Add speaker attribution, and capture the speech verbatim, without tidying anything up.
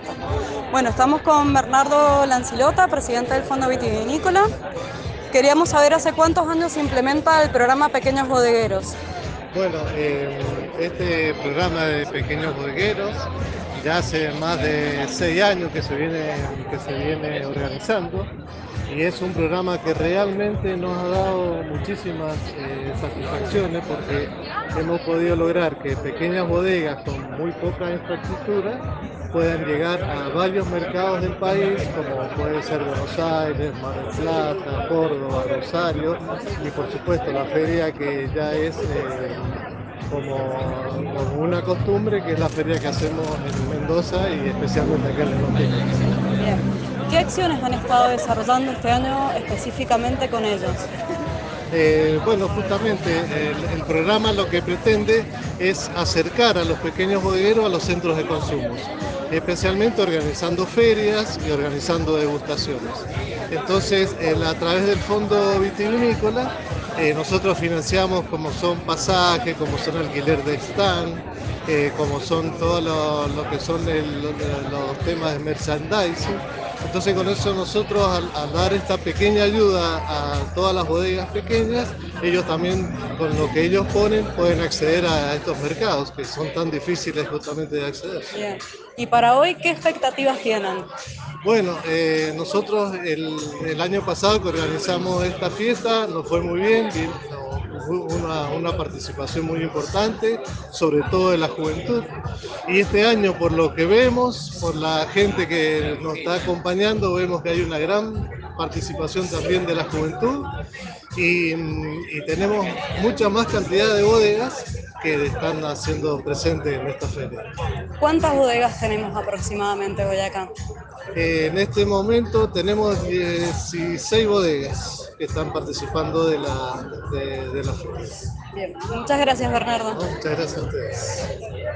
Speaker 1: Perfecto. Bueno, estamos con Bernardo Lancilota, presidente del Fondo Vitivinícola. Queríamos saber hace cuántos años se implementa el programa Pequeños Bodegueros.
Speaker 2: Bueno, eh, este programa de pequeños bodegueros ya hace más de seis años que se viene, que se viene organizando y es un programa que realmente nos ha dado muchísimas eh, satisfacciones porque hemos podido lograr que pequeñas bodegas con muy poca infraestructura puedan llegar a varios mercados del país, como puede ser Buenos Aires, Mar del Plata, Córdoba, Rosario, y por supuesto la feria que ya es eh, como, como una costumbre, que es la feria que hacemos en Mendoza y especialmente acá en Neuquén.
Speaker 1: Bien. ¿Qué acciones han estado desarrollando este año específicamente con ellos?
Speaker 2: Eh, bueno, justamente el, el programa lo que pretende es acercar a los pequeños bodegueros a los centros de consumo, especialmente organizando ferias y organizando degustaciones. Entonces, el, a través del Fondo Vitivinícola, eh, nosotros financiamos como son pasajes, como son alquiler de stand, eh, como son todo lo, lo que son el, lo, los temas de merchandising. Entonces con eso nosotros al, al, dar esta pequeña ayuda a todas las bodegas pequeñas, ellos también con lo que ellos ponen pueden acceder a estos mercados que son tan difíciles justamente de acceder.
Speaker 1: Bien. ¿Y para hoy qué expectativas tienen?
Speaker 2: Bueno, eh, nosotros el, el año pasado que organizamos esta fiesta nos fue muy bien, bien hubo una, una participación muy importante, sobre todo de la juventud. Y este año, por lo que vemos, por la gente que nos está acompañando, vemos que hay una gran participación también de la juventud y, y tenemos mucha más cantidad de bodegas que están haciendo presentes en esta feria.
Speaker 1: ¿Cuántas bodegas tenemos aproximadamente hoy acá?
Speaker 2: Eh, en este momento tenemos dieciséis bodegas que están participando de la, de, de la feria.
Speaker 1: Bien, muchas gracias, Bernardo.
Speaker 2: No, muchas gracias a ustedes.